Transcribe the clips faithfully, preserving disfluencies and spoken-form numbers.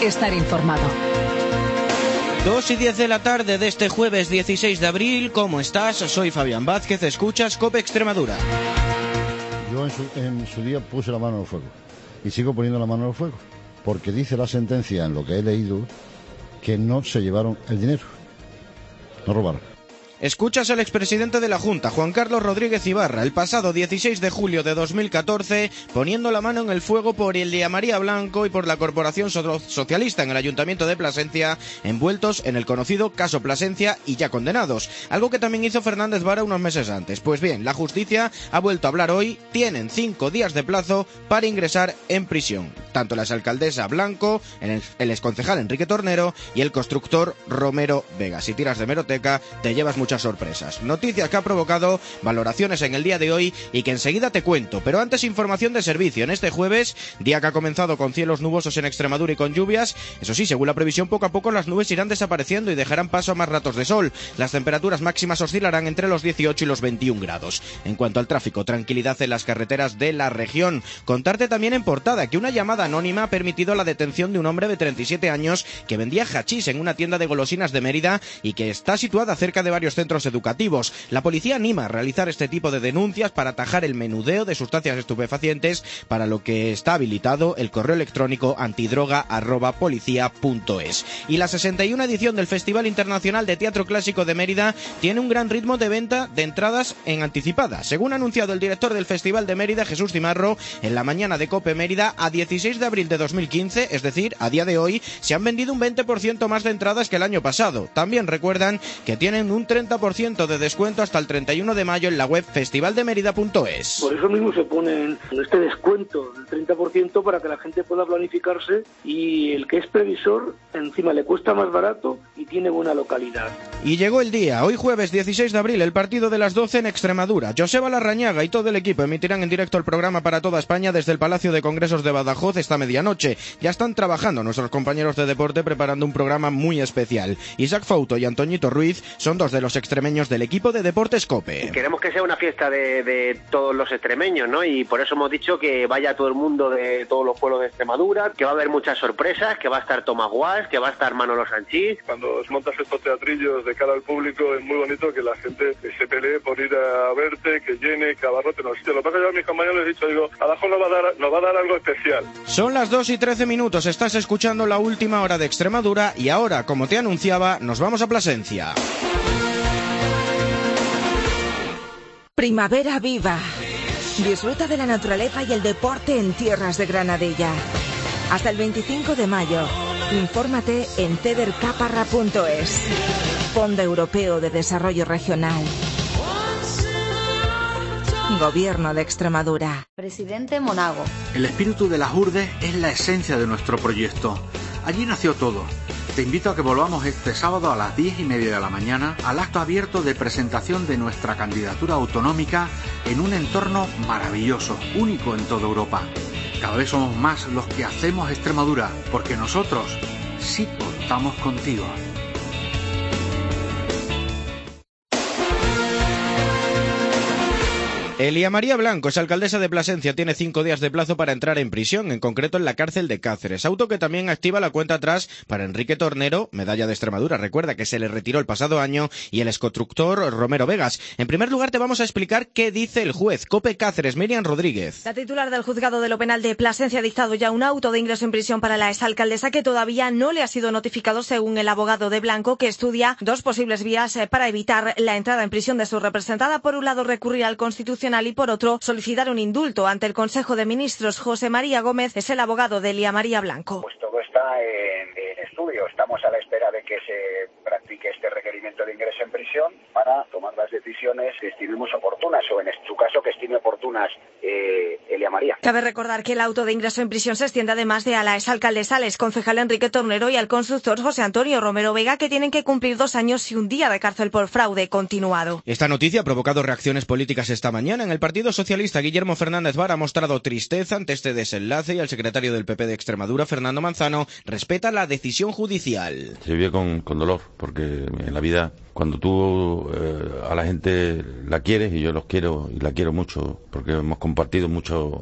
estar informado. Dos y diez de la tarde de este jueves dieciséis de abril. ¿Cómo estás? Soy Fabián Vázquez, escuchas COPE Extremadura. Yo en su, en su día puse la mano en el fuego y sigo poniendo la mano en el fuego, porque dice la sentencia, en lo que he leído, que no se llevaron el dinero, no robaron. Escuchas al expresidente de la Junta, Juan Carlos Rodríguez Ibarra, el pasado dieciséis de julio de dos mil catorce, poniendo la mano en el fuego por Elia María Blanco y por la Corporación Socialista en el Ayuntamiento de Plasencia, envueltos en el conocido caso Plasencia y ya condenados, algo que también hizo Fernández Vara unos meses antes. Pues bien, la justicia ha vuelto a hablar hoy, tienen cinco días de plazo para ingresar en prisión, tanto la exalcaldesa Blanco, el exconcejal Enrique Tornero y el constructor Romero Vega. Si tiras de hemeroteca, te llevas muchas sorpresas. Noticias que ha provocado valoraciones en el día de hoy y que enseguida te cuento. Pero antes, información de servicio. En este jueves, día que ha comenzado con cielos nubosos en Extremadura y con lluvias, eso sí, según la previsión, poco a poco las nubes irán desapareciendo y dejarán paso a más ratos de sol. Las temperaturas máximas oscilarán entre los dieciocho y los veintiún grados. En cuanto al tráfico, tranquilidad en las carreteras de la región. Contarte también en portada que una llamada anónima ha permitido la detención de un hombre de treinta y siete años que vendía hachís en una tienda de golosinas de Mérida y que está situada cerca de varios centros educativos. La policía anima a realizar este tipo de denuncias para atajar el menudeo de sustancias estupefacientes, para lo que está habilitado el correo electrónico antidroga arroba policía punto es. Y la sesenta y una edición del Festival Internacional de Teatro Clásico de Mérida tiene un gran ritmo de venta de entradas en anticipada. Según ha anunciado el director del Festival de Mérida, Jesús Cimarro, en la mañana de COPE Mérida, a dieciséis de abril de dos mil quince, es decir, a día de hoy, se han vendido un veinte por ciento más de entradas que el año pasado. También recuerdan que tienen un treinta por ciento de descuento hasta el treinta y uno de mayo en la web festival de mérida punto es. Por eso mismo se pone este descuento del treinta por ciento para que la gente pueda planificarse, y el que es previsor encima le cuesta más barato y tiene buena localidad. Y llegó el día, hoy jueves dieciséis de abril, el partido de las doce en Extremadura. Joseba Larrañaga y todo el equipo emitirán en directo el programa para toda España desde el Palacio de Congresos de Badajoz esta medianoche. Ya están trabajando nuestros compañeros de deporte preparando un programa muy especial. Isaac Fouto y Antoñito Ruiz son dos de los extremeños del equipo de Deportes COPE. Queremos que sea una fiesta de, de todos los extremeños, ¿no? Y por eso hemos dicho que vaya todo el mundo de todos los pueblos de Extremadura, que va a haber muchas sorpresas, que va a estar Tomás Guas, que va a estar Manolo Sanchís. Cuando montas estos teatrillos de cara al público es muy bonito que la gente se pelee por ir a verte, que llene, que abarrote los sitios. Lo que pasa es que yo a mis compañeros les he dicho, digo, abajo nos va a dar, nos va a dar algo especial. Son las dos y trece minutos, estás escuchando la última hora de Extremadura y ahora, como te anunciaba, nos vamos a Plasencia. Primavera viva. Disfruta de la naturaleza y el deporte en tierras de Granadella. Hasta el veinticinco de mayo. Infórmate en tedercaparra punto es. Fondo Europeo de Desarrollo Regional. Gobierno de Extremadura. Presidente Monago. El espíritu de las Urdes es la esencia de nuestro proyecto. Allí nació todo. Te invito a que volvamos este sábado a las diez y media de la mañana al acto abierto de presentación de nuestra candidatura autonómica en un entorno maravilloso, único en toda Europa. Cada vez somos más los que hacemos Extremadura, porque nosotros sí contamos contigo. Elia María Blanco es alcaldesa de Plasencia, tiene cinco días de plazo para entrar en prisión, en concreto en la cárcel de Cáceres, auto que también activa la cuenta atrás para Enrique Tornero, medalla de Extremadura, recuerda que se le retiró el pasado año, y el exconstructor Romero Vegas. En primer lugar te vamos a explicar qué dice el juez. COPE Cáceres, Miriam Rodríguez. La titular del juzgado de lo penal de Plasencia ha dictado ya un auto de ingreso en prisión para la exalcaldesa que todavía no le ha sido notificado, según el abogado de Blanco, que estudia dos posibles vías para evitar la entrada en prisión de su representada. Por un lado, recurrir al Constitucional y por otro, solicitar un indulto ante el Consejo de Ministros. José María Gómez es el abogado de Elia María Blanco. Pues todo está en, en estudio. Estamos a la espera de que se practique este requerimiento de ingreso en prisión para tomar las decisiones que estimemos oportunas, o en su caso que estime oportunas eh, Elia María. Cabe recordar que el auto de ingreso en prisión se extiende además de a la exalcaldesa, al exconcejal Enrique Tornero y al constructor José Antonio Romero Vega, que tienen que cumplir dos años y un día de cárcel por fraude continuado. Esta noticia ha provocado reacciones políticas esta mañana. En el Partido Socialista, Guillermo Fernández Vara ha mostrado tristeza ante este desenlace y el secretario del P P de Extremadura, Fernando Manzano, respeta la decisión judicial. Se vive con, con dolor, porque en la vida, cuando tú eh, a la gente la quieres, y yo los quiero y la quiero mucho, porque hemos compartido mucho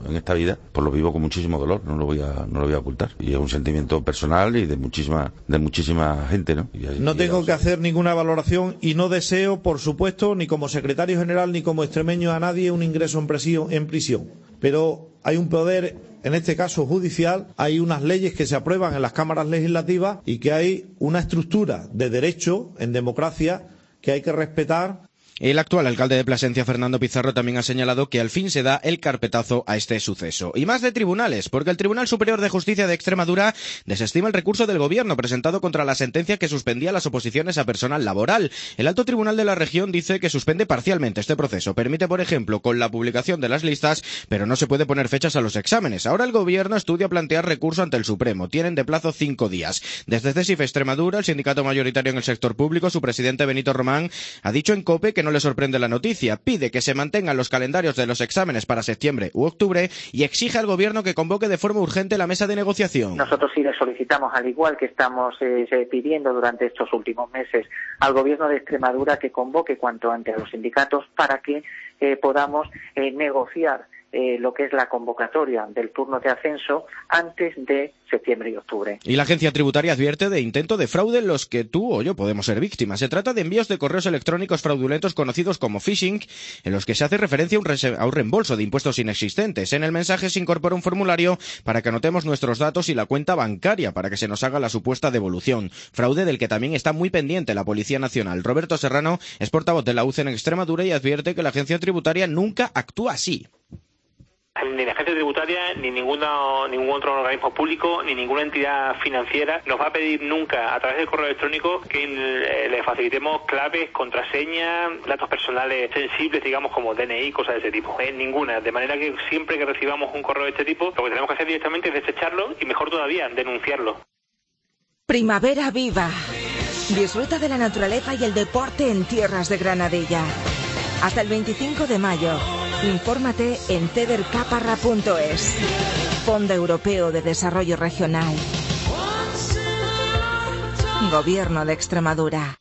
en esta vida, pues lo vivo con muchísimo dolor, no lo voy a, no lo voy a ocultar. Y es un sentimiento personal y de muchísima, de muchísima gente, ¿no? Y, no tengo que hacer ninguna valoración y no deseo, por supuesto, ni como secretario general ni como extremeño a nadie un ingreso en prisión, en prisión. Pero hay un poder, en este caso judicial, hay unas leyes que se aprueban en las cámaras legislativas y que hay una estructura de derecho en democracia que hay que respetar. El actual alcalde de Plasencia, Fernando Pizarro, también ha señalado que al fin se da el carpetazo a este suceso. Y más de tribunales, porque el Tribunal Superior de Justicia de Extremadura desestima el recurso del Gobierno presentado contra la sentencia que suspendía las oposiciones a personal laboral. El Alto Tribunal de la región dice que suspende parcialmente este proceso. Permite, por ejemplo, con la publicación de las listas, pero no se puede poner fechas a los exámenes. Ahora el Gobierno estudia plantear recurso ante el Supremo. Tienen de plazo cinco días. Desde CESIF Extremadura, el sindicato mayoritario en el sector público, su presidente Benito Román, ha dicho en COPE que no le sorprende la noticia, pide que se mantengan los calendarios de los exámenes para septiembre u octubre y exige al Gobierno que convoque de forma urgente la mesa de negociación. Nosotros sí le solicitamos, al igual que estamos eh, pidiendo durante estos últimos meses al Gobierno de Extremadura, que convoque cuanto antes a los sindicatos para que eh, podamos eh, negociar Eh, lo que es la convocatoria del turno de ascenso antes de septiembre y octubre. Y la agencia tributaria advierte de intento de fraude en los que tú o yo podemos ser víctimas. Se trata de envíos de correos electrónicos fraudulentos conocidos como phishing, en los que se hace referencia a un, a un reembolso de impuestos inexistentes. En el mensaje se incorpora un formulario para que anotemos nuestros datos y la cuenta bancaria para que se nos haga la supuesta devolución. Fraude del que también está muy pendiente la Policía Nacional. Roberto Serrano es portavoz de la U C E en Extremadura y advierte que la agencia tributaria nunca actúa así. Ni la agencia tributaria, ni ninguna, ningún otro organismo público, ni ninguna entidad financiera nos va a pedir nunca a través del correo electrónico que le facilitemos claves, contraseñas, datos personales sensibles, digamos como D N I, cosas de ese tipo. Eh, ninguna. De manera que siempre que recibamos un correo de este tipo, lo que tenemos que hacer directamente es desecharlo y, mejor todavía, denunciarlo. Primavera viva. Disfruta de la naturaleza y el deporte en tierras de Granadella. Hasta el veinticinco de mayo. Infórmate en ceder caparra punto es. Fondo Europeo de Desarrollo Regional. Gobierno de Extremadura.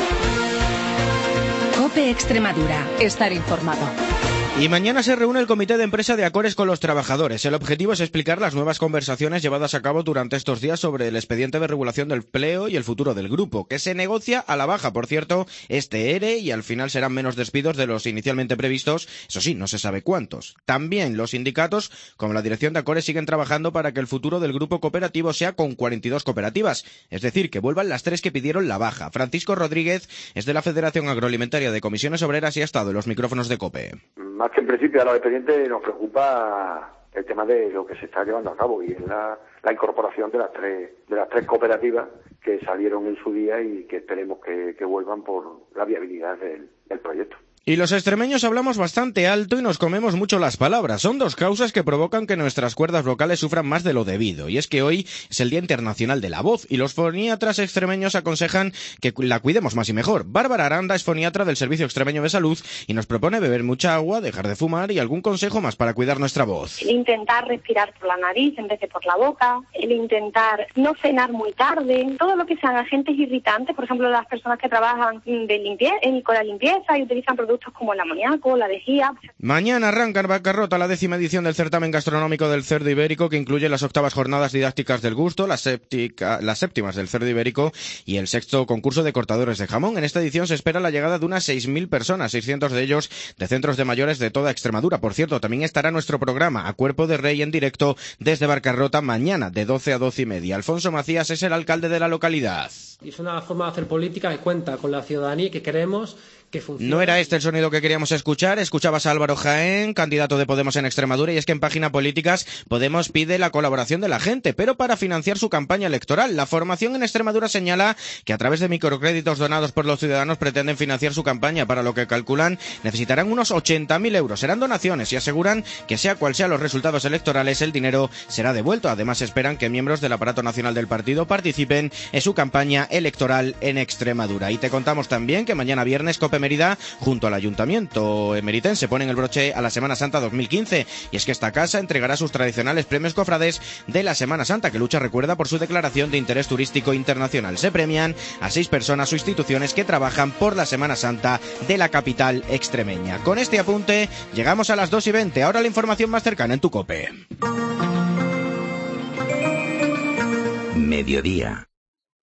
COPE Extremadura. Estar informado. Y mañana se reúne el comité de empresa de Acores con los trabajadores. El objetivo es explicar las nuevas conversaciones llevadas a cabo durante estos días sobre el expediente de regulación del empleo y el futuro del grupo, que se negocia a la baja, por cierto, este ERE, y al final serán menos despidos de los inicialmente previstos, eso sí, no se sabe cuántos. También los sindicatos, como la dirección de Acores, siguen trabajando para que el futuro del grupo cooperativo sea con cuarenta y dos cooperativas, es decir, que vuelvan las tres que pidieron la baja. Francisco Rodríguez es de la Federación Agroalimentaria de Comisiones Obreras y ha estado en los micrófonos de COPE. Más que en principio a los expedientes nos preocupa el tema de lo que se está llevando a cabo y es la, la incorporación de las tres de las tres cooperativas que salieron en su día y que esperemos que, que vuelvan por la viabilidad del, del proyecto. Y los extremeños hablamos bastante alto y nos comemos mucho las palabras. Son dos causas que provocan que nuestras cuerdas vocales sufran más de lo debido. Y es que hoy es el Día Internacional de la Voz y los foniatras extremeños aconsejan que la cuidemos más y mejor. Bárbara Aranda es foniatra del Servicio Extremeño de Salud y nos propone beber mucha agua, dejar de fumar y algún consejo más para cuidar nuestra voz. El intentar respirar por la nariz en vez de por la boca, el intentar no cenar muy tarde, todo lo que sean agentes irritantes, por ejemplo las personas que trabajan de limpieza, con la limpieza y utilizan productos como el amoníaco, la lejía. Mañana arranca en Barcarrota la décima edición del certamen gastronómico del cerdo ibérico, que incluye las octavas jornadas didácticas del gusto, las, séptica, las séptimas del cerdo ibérico y el sexto concurso de cortadores de jamón. En esta edición se espera la llegada de unas seis mil personas, seiscientos de ellos de centros de mayores de toda Extremadura. Por cierto, también estará nuestro programa A Cuerpo de Rey en directo desde Barcarrota mañana de doce a doce y media. Alfonso Macías es el alcalde de la localidad. Y es una forma de hacer política que cuenta con la ciudadanía y que queremos que funcione. No era este el sonido que queríamos escuchar. Escuchabas a Álvaro Jaén, candidato de Podemos en Extremadura, y es que en Página Políticas Podemos pide la colaboración de la gente, pero para financiar su campaña electoral. La formación en Extremadura señala que a través de microcréditos donados por los ciudadanos pretenden financiar su campaña, para lo que calculan necesitarán unos ochenta mil euros. Serán donaciones y aseguran que sea cual sean los resultados electorales, el dinero será devuelto. Además esperan que miembros del aparato nacional del partido participen en su campaña electoral en Extremadura. Y te contamos también que mañana viernes Cope Mérida, junto al Ayuntamiento emeritense, ponen el broche a la Semana Santa dos mil quince. Y es que esta casa entregará sus tradicionales premios cofrades de la Semana Santa, que Lucha recuerda por su declaración de interés turístico internacional. Se premian a seis personas o instituciones que trabajan por la Semana Santa de la capital extremeña. Con este apunte llegamos a las dos y veinte. Ahora la información más cercana en tu COPE. Mediodía.